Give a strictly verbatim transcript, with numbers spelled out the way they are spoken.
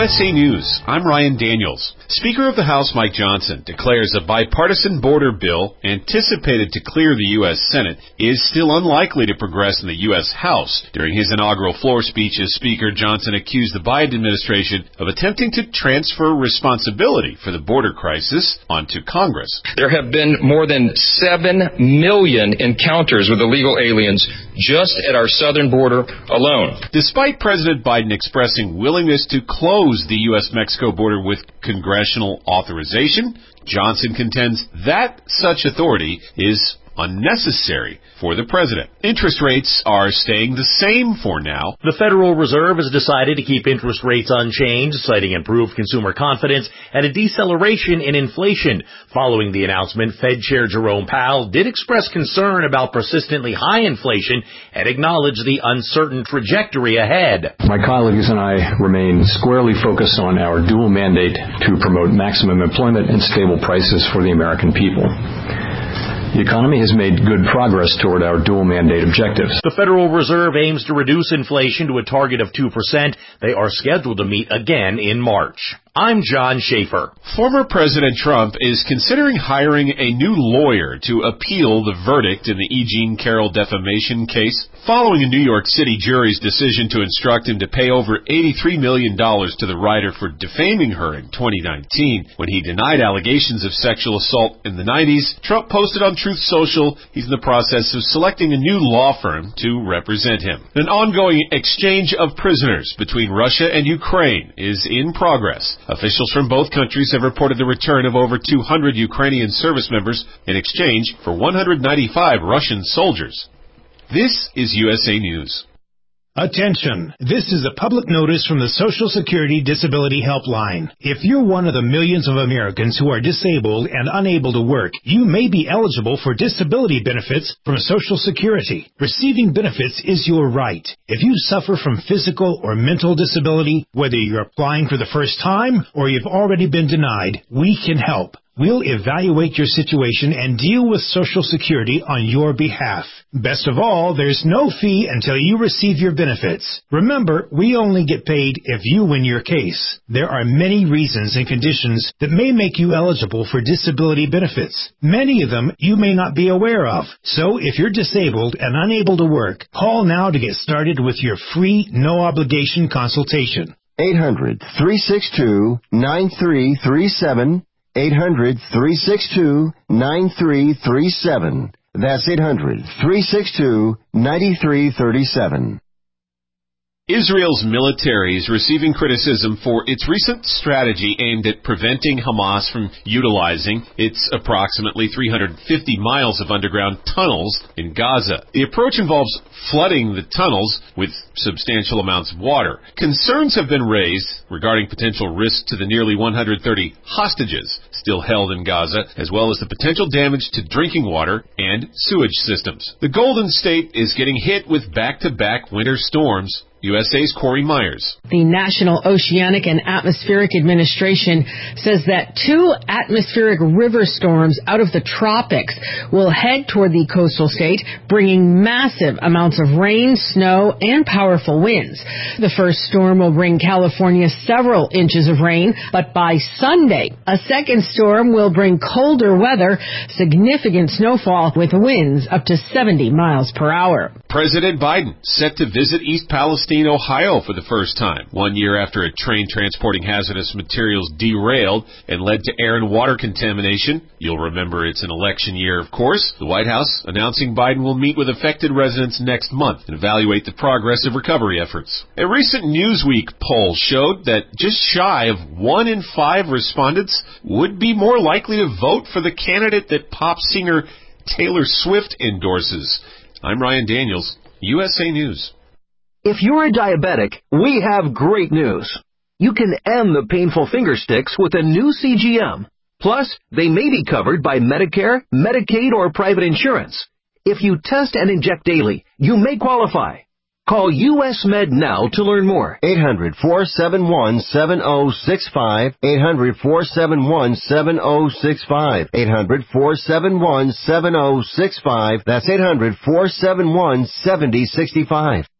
S A News, I'm Ryan Daniels. Speaker of the House Mike Johnson declares a bipartisan border bill anticipated to clear the U S Senate is still unlikely to progress in the U S House. During his inaugural floor speech as Speaker, Johnson accused the Biden administration of attempting to transfer responsibility for the border crisis onto Congress. There have been more than seven million encounters with illegal aliens just at our southern border alone. Despite President Biden expressing willingness to close the U S Mexico border with congressional authorization, Johnson contends that such authority is unnecessary for the president. Interest rates are staying the same for now. The Federal Reserve has decided to keep interest rates unchanged, citing improved consumer confidence and a deceleration in inflation. Following the announcement, Fed Chair Jerome Powell did express concern about persistently high inflation and acknowledge the uncertain trajectory ahead. My colleagues and I remain squarely focused on our dual mandate to promote maximum employment and stable prices for the American people. The economy has made good progress toward our dual mandate objectives. The Federal Reserve aims to reduce inflation to a target of two percent. They are scheduled to meet again in March. I'm John Schaefer. Former President Trump is considering hiring a new lawyer to appeal the verdict in the E. Jean Carroll defamation case, following a New York City jury's decision to instruct him to pay over eighty-three million dollars to the writer for defaming her in twenty nineteen. When he denied allegations of sexual assault in the nineties, Trump posted on Truth Social he's in the process of selecting a new law firm to represent him. An ongoing exchange of prisoners between Russia and Ukraine is in progress. Officials from both countries have reported the return of over two hundred Ukrainian service members in exchange for one hundred ninety-five Russian soldiers. This is U S A News. Attention! This is a public notice from the Social Security Disability Helpline. If you're one of the millions of Americans who are disabled and unable to work, you may be eligible for disability benefits from Social Security. Receiving benefits is your right. If you suffer from physical or mental disability, whether you're applying for the first time or you've already been denied, we can help. We'll evaluate your situation and deal with Social Security on your behalf. Best of all, there's no fee until you receive your benefits. Remember, we only get paid if you win your case. There are many reasons and conditions that may make you eligible for disability benefits. Many of them you may not be aware of. So if you're disabled and unable to work, call now to get started with your free, no-obligation consultation. eight hundred, three six two, nine three three seven. eight hundred, three six two, nine three three seven. That's eight hundred, three six two, nine three three seven. Israel's military is receiving criticism for its recent strategy aimed at preventing Hamas from utilizing its approximately three hundred fifty miles of underground tunnels in Gaza. The approach involves flooding the tunnels with substantial amounts of water. Concerns have been raised regarding potential risks to the nearly one hundred thirty hostages still held in Gaza, as well as the potential damage to drinking water and sewage systems. The Golden State is getting hit with back-to-back winter storms. U S A's Corey Myers. The National Oceanic and Atmospheric Administration says that two atmospheric river storms out of the tropics will head toward the coastal state, bringing massive amounts of rain, snow, and powerful winds. The first storm will bring California several inches of rain, but by Sunday, a second storm will bring colder weather, significant snowfall, with winds up to seventy miles per hour. President Biden set to visit East Palestine, Ohio for the first time, one year after a train transporting hazardous materials derailed and led to air and water contamination. You'll remember it's an election year, of course. The White House announcing Biden will meet with affected residents next month and evaluate the progress of recovery efforts. A recent Newsweek poll showed that just shy of one in five respondents would be more likely to vote for the candidate that pop singer Taylor Swift endorses. I'm Ryan Daniels, U S A News. If you're a diabetic, we have great news. You can end the painful finger sticks with a new C G M. Plus, they may be covered by Medicare, Medicaid, or private insurance. If you test and inject daily, you may qualify. Call U S Med now to learn more. eight hundred, four seven one, seven oh six five. eight hundred, four seven one, seven oh six five. eight hundred, four seven one, seven oh six five. That's eight hundred, four seven one, seven oh six five.